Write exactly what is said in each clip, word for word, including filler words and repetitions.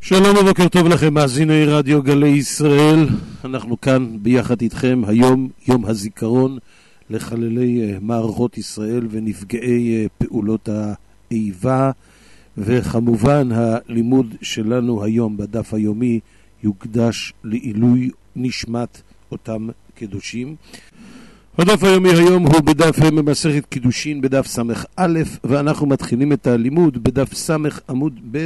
שלום ובוקר טוב לכם, מאזיני רדיו גלי ישראל. אנחנו כאן ביחד איתכם היום, יום הזיכרון לחללי מערכות ישראל ונפגעי פעולות האיבה, וכמובן הלימוד שלנו היום בדף היומי יוקדש לעילוי נשמת אותם קדושים. הדף היומי היום הוא בדף ממסכת קידושין בדף סמך א', ואנחנו מתחילים את הלימוד בדף סמך עמוד ב'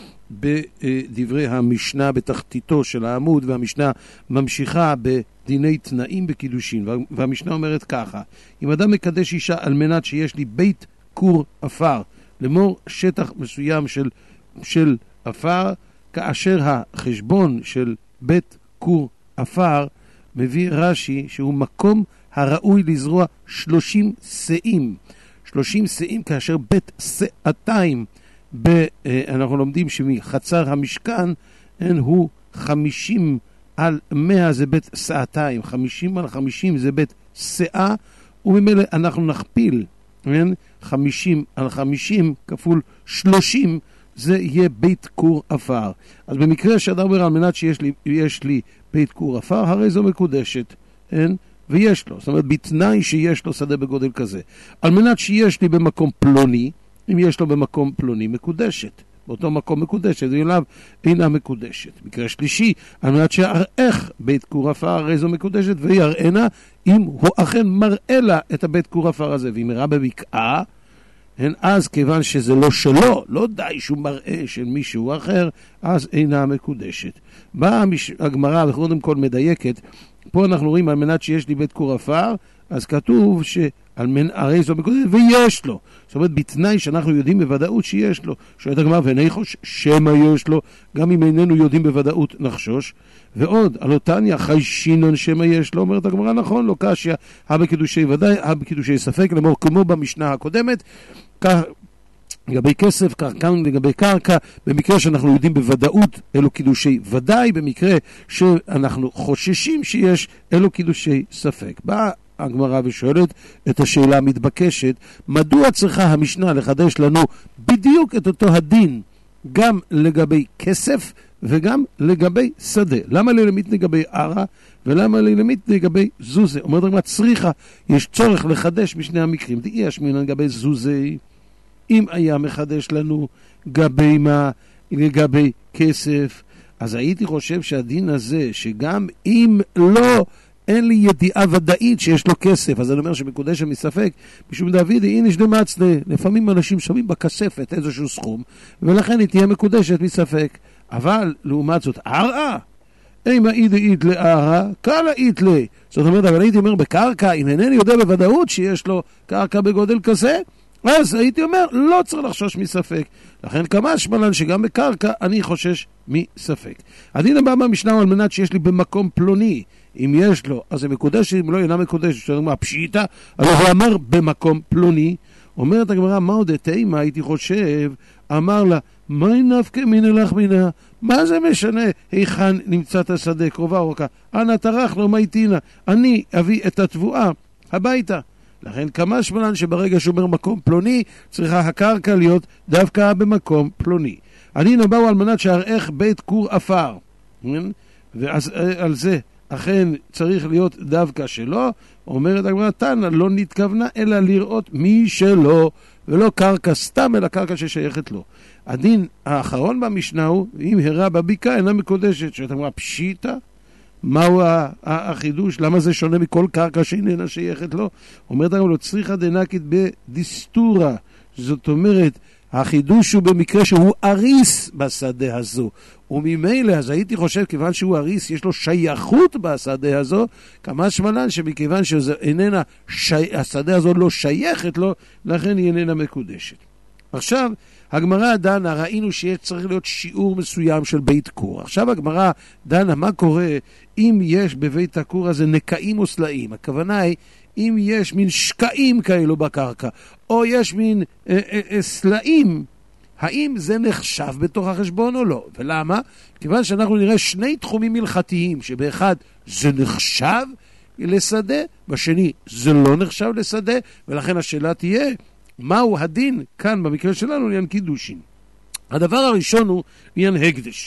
בדברי המשנה בתחתיתו של העמוד, והמשנה ממשיכה בדיני תנאים בקידושין, והמשנה אומרת ככה: אם אדם מקדש אישה על מנת שיש לי בית קור אפר, לאמור שטח מסוים של, של אפר, כאשר החשבון של בית קור אפר מביא רש"י שהוא מקום הראוי לזרוע שלושים שאים, שלושים שאים, כאשר בית שעתיים ב, אנחנו לומדים שמחצר המשכן אין הוא חמישים על מאה זה בית שעתיים, חמישים על חמישים זה בית שאה, וממילא אנחנו נכפיל, אין? חמישים על חמישים כפול שלושים זה יהיה בית קור אפר. אז במקרה שאדם אומר על מנת שיש לי, יש לי בית קור אפר, הרי זו מקודשת, אין? ויש לו, זאת אומרת בתנאי שיש לו שדה בגודל כזה, על מנת שיש לי במקום פלוני, אם יש לו במקום פלוני מקודשת, באותו מקום מקודשת, ואליו אינה מקודשת. מקרה שלישי, על מנת שיראך בית קור אפר, הרי זו מקודשת, ויראנה אם הוא אכן מראה לה את הבית קור אפר הזה, ואם יראה בבקעה, הן אז כיוון שזה לא שלו, לא די שהוא מראה של מישהו אחר, אז אינה מקודשת. באה הגמרא וקודם כל מדייקת, פה אנחנו רואים על מנת שיש לי בית קור אפר, אז כתוב שעל מנת הרי זו מקודשת ויש לו. זאת אומרת בתנאי שאנחנו יודעים בוודאות שיש לו. שואלת הגמרא וניחוש שמא יש לו, גם אם איננו יודעים בוודאות נחשוש. ועוד על אותניה חיישינון שמא יש לו, אומרת הגמרא נכון, לא קשיא, הבקידושי ודאי, הבקידושי ספק, לאמור כמו במשנה הקודמת, כך לגבי כסף, כאן לגבי קרקע, במקרה שאנחנו יודעים בוודאות אלו קידושי ודאי, במקרה שאנחנו חוששים שיש אלו קידושי ספק. באה הגמרא ושואלת את השאלה המתבקשת, מדוע צריכה המשנה לחדש לנו בדיוק את אותו הדין גם לגבי כסף וגם לגבי שדה? למה ללמית לגבי ערה ולמה ללמית לגבי זוזה? אומרת הגמרא צריכה, יש צורך לחדש בשני המקרים. דאי השמינן לגבי זוזה, אם היה מחדש לנו גבי מה, לגבי כסף, אז הייתי חושב שהדין הזה, שגם אם לא, אין לי ידיעה ודאית שיש לו כסף, אז אני אומר שמקודש מספק, משום דוד, הנה שדמצלה, לפעמים אנשים שמים בכספת איזשהו סכום, ולכן היא תהיה מקודשת מספק. אבל לעומת זאת, ערה, אימה אידה אית לערה, קלה אית לה. זאת אומרת, אבל הייתי אומר בקרקע, אם אינני יודע בוודאות שיש לו קרקע בגודל כזה, אז הייתי אומר, לא צריך לחשוש מספק. לכן כמה שמלן שגם בקרקע אני חושש מספק. הדין הבא מהמשנה הוא על מנת שיש לי במקום פלוני. אם יש לו, אז זה מקודש, אם לא, אינה מקודש. זאת אומרת, פשיטה, אבל הוא אמר במקום פלוני. אומרת הגמרא, מה עוד תימה, הייתי חושב, אמר לה, מה נפקא מן אלך מינה? מה זה משנה? היכן נמצא את השדה, קרובה או רחוקה? אנא טרח לא מייטינה. אני אביא את התבואה הביתה. לכן כמה שמלן שברגע שאומר מקום פלוני, צריכה הקרקע להיות דווקא במקום פלוני. הדין הבא הוא על מנת שהראך בית קור אפר. ואז על זה אכן צריך להיות דווקא שלו. אומרת הגמרא תנא, לא נתכוונה אלא לראות מי שלו, ולא קרקע סתם, אלא קרקע ששייכת לו. הדין האחרון במשנה הוא, אם הראה בבקעה אינה מקודשת. שאתה אומר, פשיטה? מהו החידוש? למה זה שונה מכל קרקע שאיננה שייכת לו? אומרת לנו, לא צריכה דנקית בדיסטורה. זאת אומרת, החידוש הוא במקרה שהוא אריס בשדה הזו. וממילא, אז הייתי חושב, כיוון שהוא אריס, יש לו שייכות בשדה הזו, כמה שמלן שמכיוון שאיננה, שי... השדה הזו לא שייכת לו, לכן היא איננה מקודשת. עכשיו, הגמרא דנה, ראינו שצריך להיות שיעור מסוים של בית קור. עכשיו הגמרא דנה, מה קורה אם יש בבית הקור הזה נקעים או סלעים? הכוונה היא, אם יש מין שקעים כאלו בקרקע, או יש מין אה, אה, אה, סלעים, האם זה נחשב בתוך החשבון או לא? ולמה? כיוון שאנחנו נראה שני תחומים הלכתיים, שבאחד זה נחשב לשדה, בשני זה לא נחשב לשדה, ולכן השאלה תהיה, מהו הדין כאן במקרה שלנו לעניין קידושין? הדבר הראשון הוא עניין הקדש.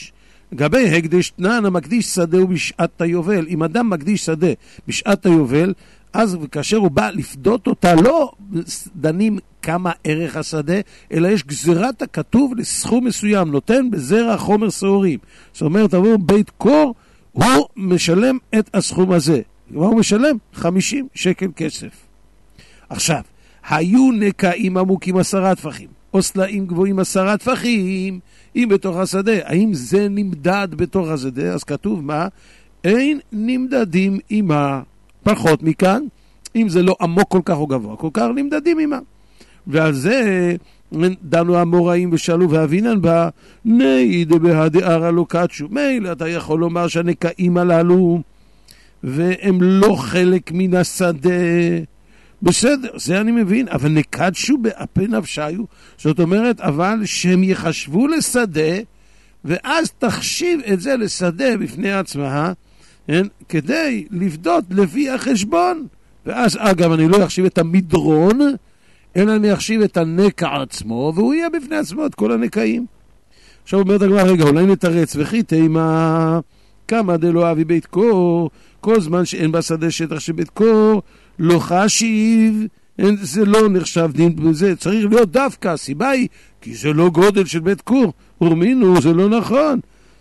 לגבי הקדש תנן, המקדיש שדה הוא בשעת היובל. אם אדם מקדיש שדה בשעת היובל, אז כאשר הוא בא לפדות אותה, לא דנים כמה ערך השדה, אלא יש גזירת הכתוב לסכום מסוים, נותן בזרע חומר שעורים. זאת אומרת, עבור בית קור, הוא משלם את הסכום הזה. מה הוא משלם? חמישים שקל כסף. עכשיו, היו נקעים עמוקים עשרה טפחים, או סלעים גבוהים עשרה טפחים, אם בתוך השדה. האם זה נמדד בתוך השדה? אז כתוב מה? אין נמדדים עמה. פחות מכאן, אם זה לא עמוק כל כך או גבוה, כל כך נמדדים עמה. ועל זה דנו המוראים ושאלו ואבינן בה, נעיד בהדערה לא קדשו. מילא אתה יכול לומר שהנקעים הללו, והם לא חלק מן השדה. בסדר, זה אני מבין, אבל נקדשו באפי נפשיו, זאת אומרת, אבל שהם יחשבו לשדה, ואז תחשיב את זה לשדה בפני עצמה, כן? כדי לבדות לפי החשבון. ואז אגב אני לא אחשיב את המדרון, אלא אני אחשיב את הנקע עצמו, והוא יהיה בפני עצמו את כל הנקעים. עכשיו אומרת הגמרא, רגע, אולי נתרץ וכי תימה כמה דלא אבי בית קור, כל זמן שאין בשדה שטח של בית קור, לא חשיב, זה לא נחשב דין, זה צריך להיות דווקא, הסיבה היא, כי זה לא גודל של בית קור, ורמינו, זה לא נכון.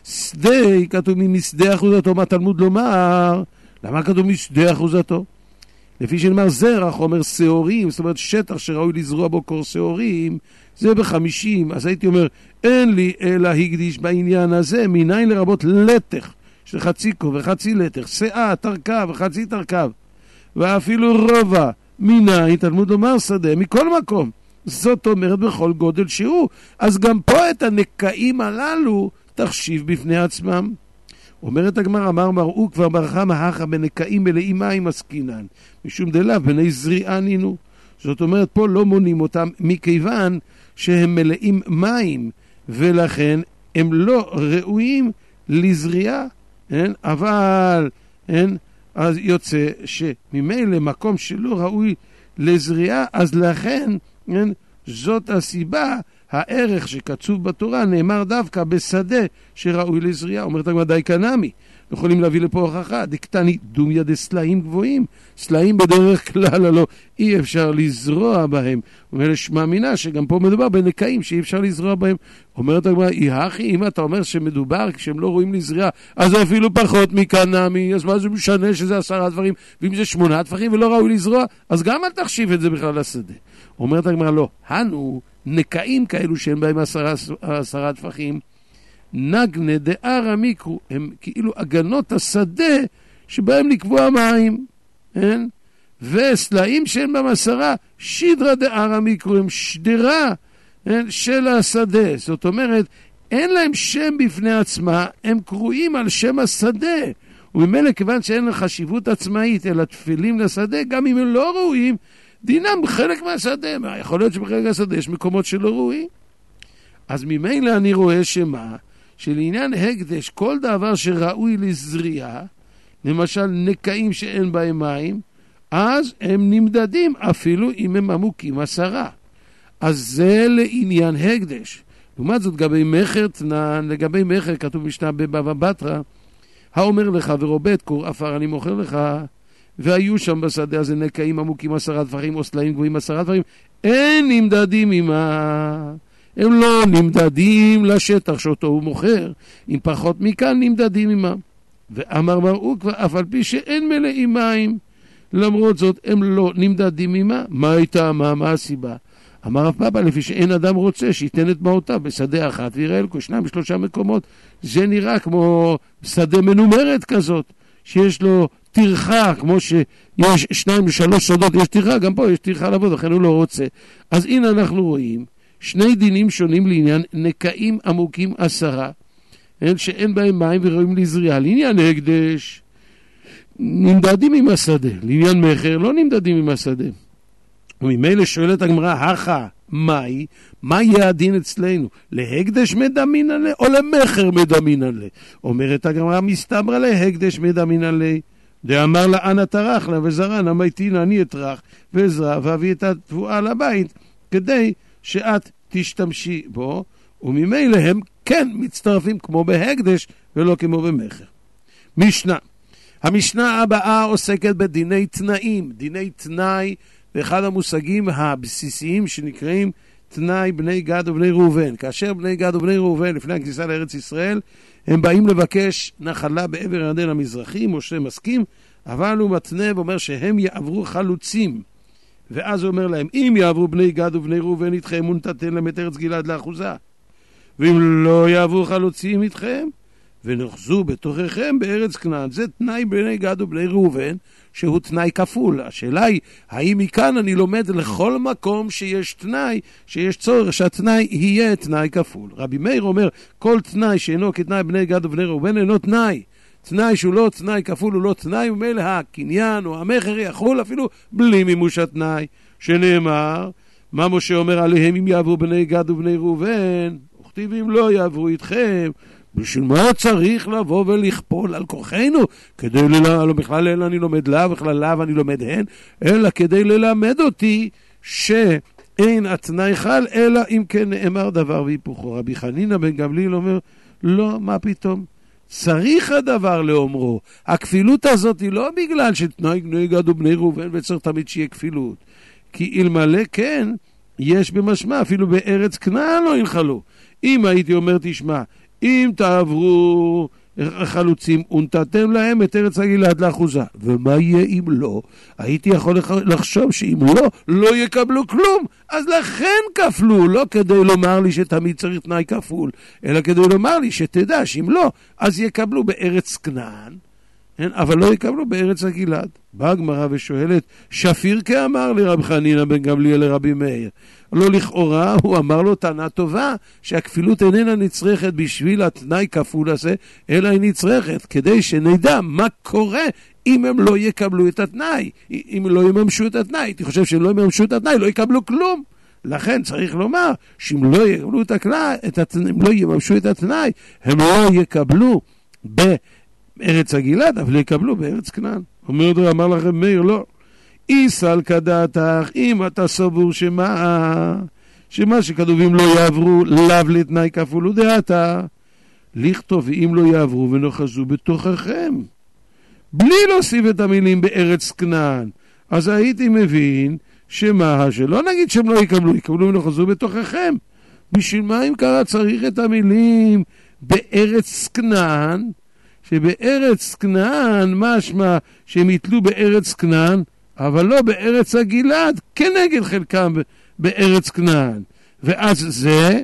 שדה, כתוב משדה אחוזתו, מה תלמוד לומר? למה כתוב משדה אחוזתו? לפי שנאמר זרע, חומר שעורים, זאת אומרת שטח שראוי לזרוע בו קור שעורים, זה בחמישים, אז הייתי אומר, אין לי אלא הקדיש בעניין הזה, מניין לרבות לתך, של חצי קור וחצי לתך, שאה, תרכב וחצי תרכב, ואפילו רובע, מניין, תלמוד לומר שדה, מכל מקום. זאת אומרת בכל גודל שהוא, אז גם פה את הנקעים הללו, תחשיב בפני עצמם. אומרת הגמרא, אמר מראו כבר ברכה מהכה בנקעים מלאים מים עסקינן, משום דלאו בני זריעה נינו. זאת אומרת, פה לא מונים אותם מכיוון שהם מלאים מים, ולכן הם לא ראויים לזריעה, אין? אבל אין? אז יוצא שממילא מקום שלא ראוי לזריעה, אז לכן אין? זאת הסיבה, הערך שקצוב בתורה נאמר דווקא בשדה שראוי לזריעה. אומרת הגמרא די קנמי, יכולים להביא לפה הוכחה, דקטני דומיה דסלעים גבוהים, סלעים בדרך כלל הלא אי אפשר לזרוע בהם. אומר שמאמינה שגם פה מדובר בנקעים שאי אפשר לזרוע בהם. אומרת הגמרא, יחי, אם אתה אומר שמדובר כשהם לא רואים לזריעה, אז זה אפילו פחות מקנמי, אז מה זה משנה שזה עשרה דברים, ואם זה שמונה דברים ולא ראוי לזרוע, אז גם אל תחשיב את זה בכלל לשדה. אומרת הגמרא, לא, הנו נקעים כאלו שאין בהם עשרה, עשרה טפחים, נגנה דערא מיקרו, הם כאילו הגנות השדה שבהם לקבוע מים, אין? וסלעים שאין בהם עשרה, שידרא דערא מיקרו, הם שדרה, אין? של השדה. זאת אומרת, אין להם שם בפני עצמה, הם קרואים על שם השדה. וממילא כיוון שאין להם חשיבות עצמאית, אלא תפילים לשדה, גם אם הם לא ראויים, דינם בחלק מהשדה. יכול להיות שבחלק מהשדה יש מקומות שלא ראויים. אז ממילא אני רואה שמה? שלעניין הקדש, כל דבר שראוי לזריעה, למשל נקעים שאין בהם מים, אז הם נמדדים אפילו אם הם עמוקים עשרה. אז זה לעניין הקדש. לעומת זאת, לגבי מחר תנן, לגבי מחר כתוב משנה בבבא בתרא, האומר לך ורובט קור עפר אני מוכר לך, והיו שם בשדה הזה נקעים עמוקים עשרה דברים, או סלעים גבוהים עשרה דברים, אין נמדדים עמה. הם לא נמדדים לשטח שאותו הוא מוכר, אם פחות מכאן נמדדים עמם. ואמר מראו כבר, אף על פי שאין מלאים מים, למרות זאת הם לא נמדדים עמה. מה הייתה, מה, מה הסיבה? אמר רב פאפא, לפי שאין אדם רוצה שייתן את מעותיו בשדה אחת ויראה אלקו שניים בשלושה מקומות. זה נראה כמו שדה מנומרת כזאת, שיש לו תרחה, כמו שיש שניים ושלוש שדות, יש תרחה, גם פה יש תרחה לעבוד, לכן הוא לא רוצה. אז הנה אנחנו רואים שני דינים שונים לעניין נקעים עמוקים עשרה, שאין בהם מים וראויים לזריעה. לעניין הקדש נמדדים עם השדה, לעניין מחר לא נמדדים עם השדה. וממילא שואלת הגמרא, הכה, מהי? מה יהיה הדין אצלנו? להקדש מדמינן לה או למחר מדמינן לה? אומרת הגמרא, מסתברא להקדש מדמינן לה. דאמר לה אנא טרח לה וזרענה מייטין אני אטרח ועזרה ואביא את התבואה לבית כדי שאת תשתמשי בו, וממילא הם כן מצטרפים כמו בהקדש ולא כמו במכר. משנה. המשנה הבאה עוסקת בדיני תנאים. דיני תנאי זה אחד המושגים הבסיסיים שנקראים תנאי בני גד ובני ראובן. כאשר בני גד ובני ראובן לפני הכניסה לארץ ישראל הם באים לבקש נחלה בעבר הירדן המזרחי, משה מסכים, אבל הוא מתנה ואומר שהם יעברו חלוצים. ואז הוא אומר להם, אם יעברו בני גד ובני ראובן איתכם ונתתן להם את ארץ גלעד לאחוזה, ואם לא יעברו חלוצים איתכם ונחזו בתוככם בארץ כנען. זה תנאי בני גד ובני ראובן שהוא תנאי כפול. השאלה היא, האם מכאן אני לומד לכל מקום שיש תנאי, שיש צורך שהתנאי יהיה תנאי כפול. רבי מאיר אומר, כל תנאי שאינו כתנאי בני גד ובני ראובן אינו תנאי. תנאי שהוא לא תנאי כפול הוא לא תנאי, ומילא הקניין או המחר יחול אפילו בלי מימוש התנאי. שנאמר, מה משה אומר עליהם אם יעברו בני גד ובני ראובן? וכתיב אם לא יעברו איתכם. בשביל מה צריך לבוא ולכפול על כוחנו? כדי ללמד, לא בכלל אלא אני לומד לאו, בכלל לאו אני לומד הן, אלא כדי ללמד אותי שאין התנאי חל, אלא אם כן נאמר דבר והיפוכו. רבי חנינא בן גמליאל אומר, לא, מה פתאום? צריך הדבר לאומרו. הכפילות הזאת היא לא בגלל שתנאי בני גד ובני ראובן וצריך תמיד שיהיה כפילות. כי אלמלא כן, יש במשמע, אפילו בארץ כנען לא ינחלו. אם הייתי אומר, תשמע, אם תעברו חלוצים ונתתם להם את ארץ הגלעד לאחוזה, ומה יהיה אם לא? הייתי יכול לחשוב שאם לא, לא יקבלו כלום. אז לכן כפלו, לא כדי לומר לי שתמיד צריך תנאי כפול, אלא כדי לומר לי שתדע שאם לא, אז יקבלו בארץ כנען, אבל לא יקבלו בארץ הגלעד. באה הגמרא ושואלת, שפיר כאמר לרבי חנינא בן גמליאל לרבי מאיר. לא לכאורה, הוא אמר לו טענה טובה, שהכפילות איננה נצרכת בשביל התנאי כפול הזה, אלא היא נצרכת כדי שנדע מה קורה אם הם לא יקבלו את התנאי, אם לא יממשו את התנאי. הייתי חושב שהם לא יממשו את התנאי, לא יקבלו כלום. לכן צריך לומר שאם לא יקבלו את התנאי, אם לא יממשו את התנאי, הם לא יקבלו בארץ הגלעד, אבל יקבלו בארץ כנען. אומר דו, אמר לכם מאיר, לא. איסל כדעתך, אם אתה סבור שמה, שמה שכתובים לא יעברו, לאו לתנאי כפול ודעתה, לכתוב ואם לא יעברו ונחזו בתוככם. בלי להוסיף את המילים בארץ כנען. אז הייתי מבין שמה, שלא נגיד שהם לא יקבלו, יקבלו ונחזו בתוככם. בשביל מה אם קרה צריך את המילים בארץ כנען? שבארץ כנען, משמע שהם יתלו בארץ כנען, אבל לא בארץ הגלעד, כנגד חלקם בארץ כנען. ואז זה,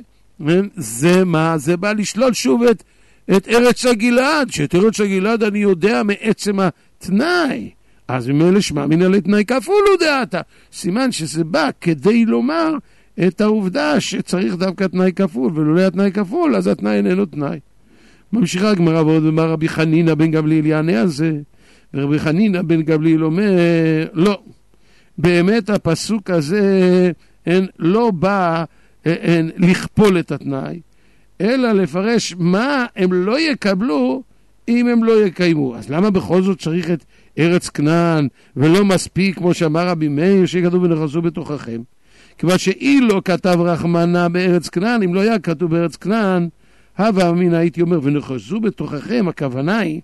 זה מה? זה בא לשלול שוב את, את ארץ הגלעד, שאת ארץ הגלעד אני יודע מעצם התנאי. אז ממילא שמע מן על תנאי כפול ודעתה. סימן שזה בא כדי לומר את העובדה שצריך דווקא תנאי כפול, ולולא התנאי כפול, אז התנאי איננו תנאי. ממשיכה הגמרא ועוד אומר רבי חנינא בן גמליאל יענה על זה. ורבי חנינא בן גמליאל אומר, לא, באמת הפסוק הזה אין, לא בא אין, לכפול את התנאי, אלא לפרש מה הם לא יקבלו אם הם לא יקיימו. אז למה בכל זאת צריך את ארץ כנען, ולא מספיק, כמו שאמר רבי מאיר, שכתוב ונחזו בתוככם? כיוון שאי לא כתב רחמנה בארץ כנען, אם לא היה כתוב בארץ כנען, הווה אמינא הייתי אומר, ונחזו בתוככם, הכוונה היא,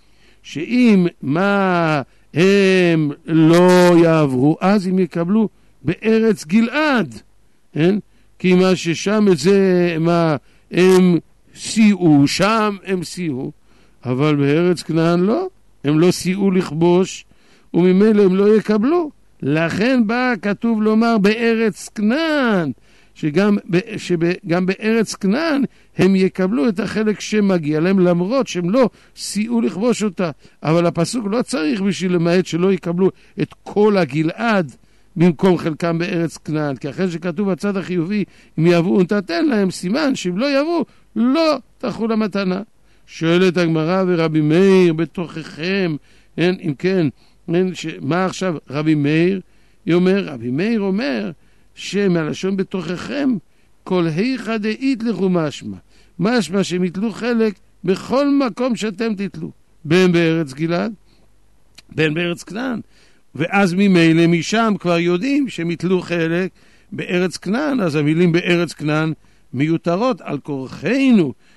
שאם מה הם לא יעברו, אז הם יקבלו בארץ גלעד, כן? כי מה ששם זה, מה הם סייעו, שם הם סייעו, אבל בארץ כנען לא, הם לא סייעו לכבוש, וממילא הם לא יקבלו. לכן בא כתוב לומר בארץ כנען, שגם, שגם בארץ כנען הם יקבלו את החלק שמגיע להם, למרות שהם לא סייעו לכבוש אותה. אבל הפסוק לא צריך בשביל למעט שלא יקבלו את כל הגלעד במקום חלקם בארץ כנען, כי אחרי שכתוב בצד החיובי, אם יעברו נתתן להם, סימן שאם לא יעברו, לא תחול המתנה. שואלת הגמרא ורבי מאיר בתוככם, אין, אם כן, אין, ש... מה עכשיו רבי מאיר? היא אומר, רבי מאיר אומר, שמהלשון בתוככם, כל היכא דאית לכו משמע. משמע שהם יתלו חלק בכל מקום שאתם תתלו. בין בארץ גלעד, בין בארץ כנען. ואז ממילא משם כבר יודעים שהם יתלו חלק בארץ כנען, אז המילים בארץ כנען מיותרות על כורחנו,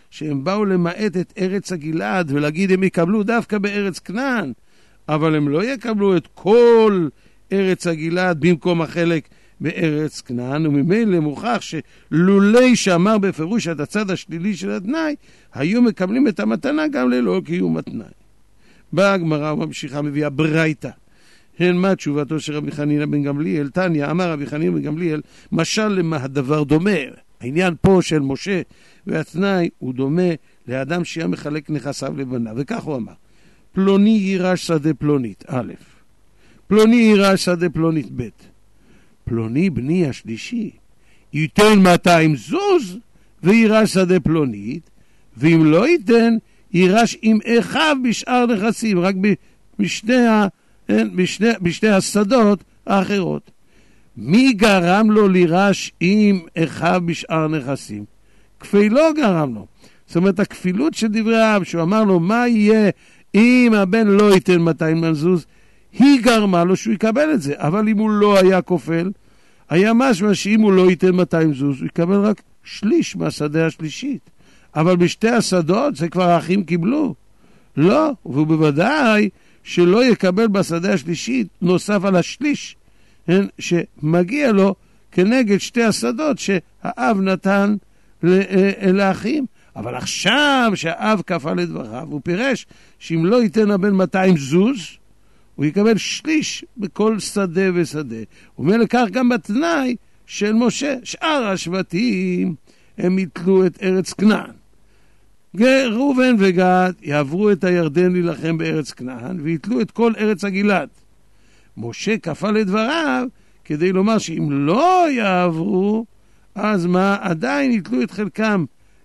שהם באו למעט את ארץ הגלעד ולהגיד הם יקבלו דווקא בארץ כנען, אבל הם לא יקבלו את כל ארץ הגלעד במקום החלק בארץ כנען, וממילא מוכח שלולי שאמר בפירוש את הצד השלילי של התנאי, היו מקבלים את המתנה גם ללא קיום התנאי. באה הגמרא וממשיכה מביאה ברייתא. הן מה תשובתו של רבי חנינא בן גמליאל? תניא אמר רבי חנינא בן גמליאל, משל למה הדבר דומה? העניין פה של משה והתנאי הוא דומה לאדם שהיה מחלק נכסיו לבניו, וכך הוא אמר, פלוני יירש שדה פלונית, א', פלוני יירש שדה פלונית, ב', פלוני בני השלישי ייתן מאתיים זוז ויירש שדה פלונית, ואם לא ייתן יירש עם אחיו בשאר נכסים, רק בשני, בשני, בשני השדות האחרות. מי גרם לו לירש עם אחיו בשאר נכסים? כפי לא גרם לו. זאת אומרת, הכפילות של דברי האב, שהוא אמר לו מה יהיה אם הבן לא ייתן מאתיים זוז, היא גרמה לו שהוא יקבל את זה. אבל אם הוא לא היה כופל, היה משמע שאם הוא לא ייתן מאתיים זוז, הוא יקבל רק שליש מהשדה השלישית. אבל בשתי השדות זה כבר האחים קיבלו. לא, והוא בוודאי שלא יקבל בשדה השלישית נוסף על השליש שמגיע לו כנגד שתי השדות שהאב נתן לאחים. אבל עכשיו שהאב כפל את דבריו, הוא פירש שאם לא ייתן הבן מאתיים זוז, הוא יקבל שליש בכל שדה ושדה. הוא אומר לכך גם בתנאי של משה, שאר השבטים הם יתלו את ארץ כנען. ראובן וגד יעברו את הירדן להילחם בארץ כנען ויתלו את כל ארץ הגלעד. משה כפל את דבריו כדי לומר שאם לא יעברו, אז מה? עדיין יתלו את חלקם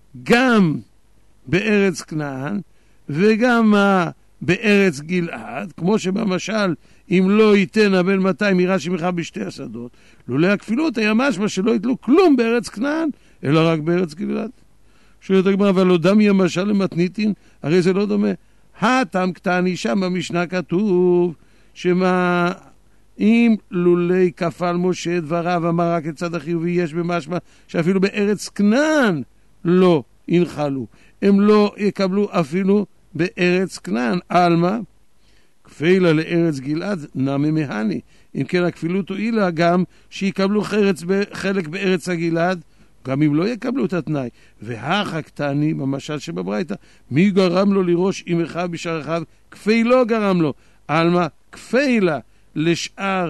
גם בארץ כנען וגם מה? בארץ גלעד, כמו שבמשל אם לא ייתן הבן מאתיים יירש עם אחיו בשתי השדות, לולא הכפילות היה משמע שלא יתלו כלום בארץ כנען אלא רק בארץ גלעד. שואלת הגמרא, אבל לא דמי המשל למתניתין, הרי זה לא דומה. הטעם קטני, שם במשנה כתוב שמה אם לולי כפל משה דבריו אמר רק את צד החיובי, יש במשמע שאפילו בארץ כנען לא ינחלו, הם לא יקבלו אפילו בארץ כנען. אלמה כפילה לארץ גלעד נמי מהני, אם כן הכפילות הועילה גם שיקבלו חלק בארץ הגלעד גם אם לא יקבלו את התנאי. והך הקטני במשל שבברייתא, מי גרם לו לראש עם אחיו בשאר אחיו? כפי לא גרם לו. אלמה כפילה לשאר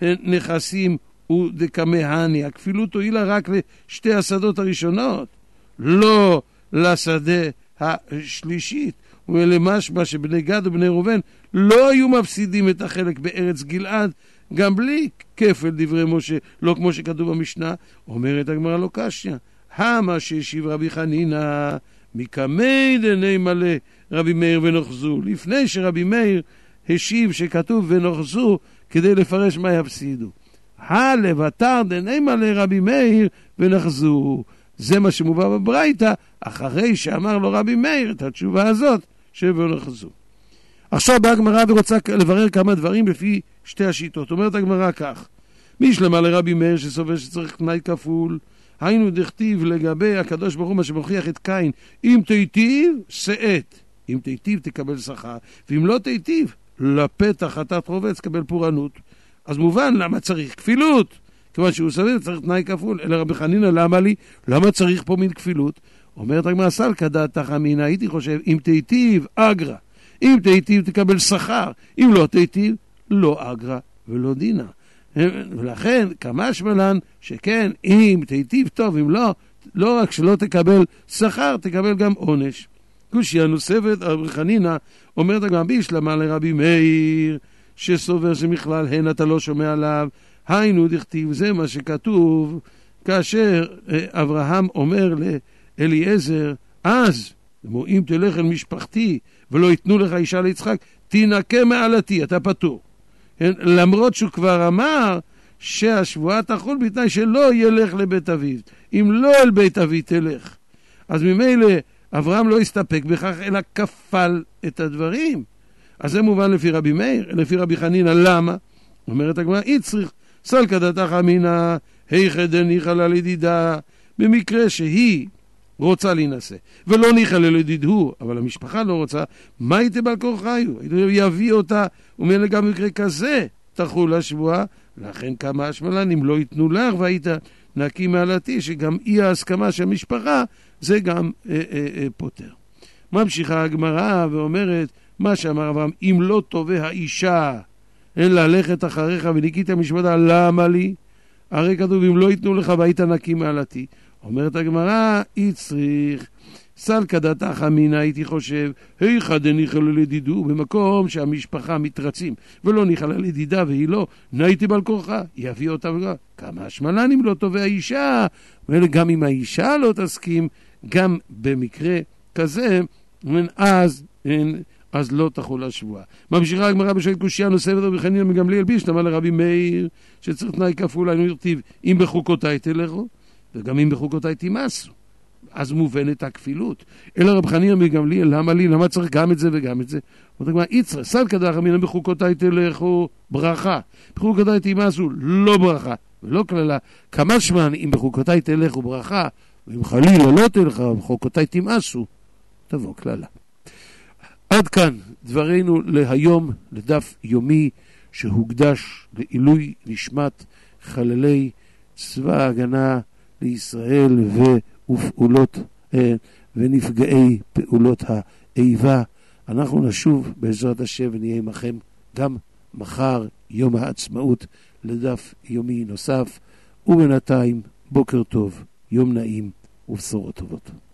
נכסים ודקמהני, הכפילות הועילה רק לשתי השדות הראשונות, לא לשדה השלישית. ולמשמע שבני גד ובני ראובן לא היו מפסידים את החלק בארץ גלעד גם בלי כפל דברי משה, לא כמו שכתוב במשנה. אומרת הגמרא לא קשיא, המה שהשיב רבי חנינא מקמי דני מלא רבי מאיר ונחזו, לפני שרבי מאיר השיב שכתוב ונחזו כדי לפרש מה יפסידו. הלבטר דני מלא רבי מאיר ונחזו, זה מה שמובא בברייתא אחרי שאמר לו רבי מאיר את התשובה הזאת שבנחזו. עכשיו באה הגמרא ורוצה לברר כמה דברים לפי שתי השיטות. אומרת הגמרא כך, מי שלמה לרבי מאיר שסובר שצריך תנאי כפול, היינו דכתיב לגבי הקדוש ברוך הוא מה שמוכיח את קין, אם תיטיב שאת, אם תיטיב תקבל שכר, ואם לא תיטיב לפתח חטאת רובץ קבל פורענות. אז מובן למה צריך כפילות, כיוון שהוא סביר צריך תנאי כפול. אלא רבי חנינא למה לי, למה צריך פה מין כפילות? אומרת הגמרא סלקא דעתך אמינא, הייתי חושב אם תיטיב אגרא, אם תיטיב תקבל שכר, אם לא תיטיב לא אגרא ולא דינה. ולכן כמה שמלן שכן אם תיטיב טוב, אם לא, לא רק שלא תקבל שכר, תקבל גם עונש. קושיה נוספת, רבי חנינא אומרת הגמרא בישלמה לרבי מאיר שסובר שמכלל הן אתה לא שומע עליו, היינו דכתיב, זה מה שכתוב כאשר אברהם אומר לאליעזר, אז אם תלך אל משפחתי ולא ייתנו לך אישה ליצחק, תינקה מעלתי, אתה פטור. למרות שהוא כבר אמר שהשבועה תחול בתנאי שלא ילך לבית אביו, אם לא אל בית אביו תלך. אז ממילא אברהם לא הסתפק בכך אלא כפל את הדברים. אז זה מובן לפי רבי מאיר. לפי רבי חנינא למה? אומרת הגמרא יצריך סלקא דעתך אמינא היכא דניחא לה לדידה, במקרה שהיא רוצה להינשא, ולא ניחלל לדידהו, אבל המשפחה לא רוצה, מה הייתה בעל כורחיו? יביא אותה, ומילא גם במקרה כזה תחול השבועה, לכן כמה השמלנים לא ייתנו לך, והיית נקי מעלתי, שגם אי ההסכמה של המשפחה, זה גם אה, אה, אה, פותר. ממשיכה הגמרא ואומרת, מה שאמר אברהם, אם לא תובע האישה, אין ללכת אחריך וניקית משפטה, למה לי? הרי כתוב, אם לא ייתנו לך והיית נקי מעלתי. אומרת הגמרא, יצריך, סלקא דתך אמינא, הייתי חושב, היכא דניחא לדידו, במקום שהמשפחה מתרצים, ולא ניחא לדידה והיא לא, נהייתי בעל כורחה, יביא אותה וגם, כמה השמלנים לא תובע האישה, וגם אם האישה לא תסכים, גם במקרה כזה, אז אין, אז לא תחול השבועה. ממשיכה הגמרא בשואלת קושיה נוספת רבי חנינא בן גמליאל בישלמה לרבי מאיר, שצריך תנאי כפול, היינו ירטיב, אם בחוקותיי תלכו, וגם אם בחוקותיי תימאסו. אז מובנת הכפילות. אלא רבי חנינא בן גמליאל, למה לי? למה צריך גם את זה וגם את זה? אומרת הגמרא, יצרא, סלקא דתך אמינא בחוקותיי תלכו, ברכה. בחוקותיי תימאסו, לא ברכה. ולא כללה, כמה שמען, אם בחוקותיי תלכו ברכה, ואם חלילה לא תלכו, בחוקותיי תימאסו, תבוא כללה. עד כאן דברינו להיום, לדף יומי שהוקדש לעילוי נשמת חללי צבא ההגנה לישראל ופעולות ונפגעי פעולות האיבה. אנחנו נשוב בעזרת השם ונהיה עמכם גם מחר, יום העצמאות, לדף יומי נוסף. ובינתיים בוקר טוב, יום נעים ובשורות טובות.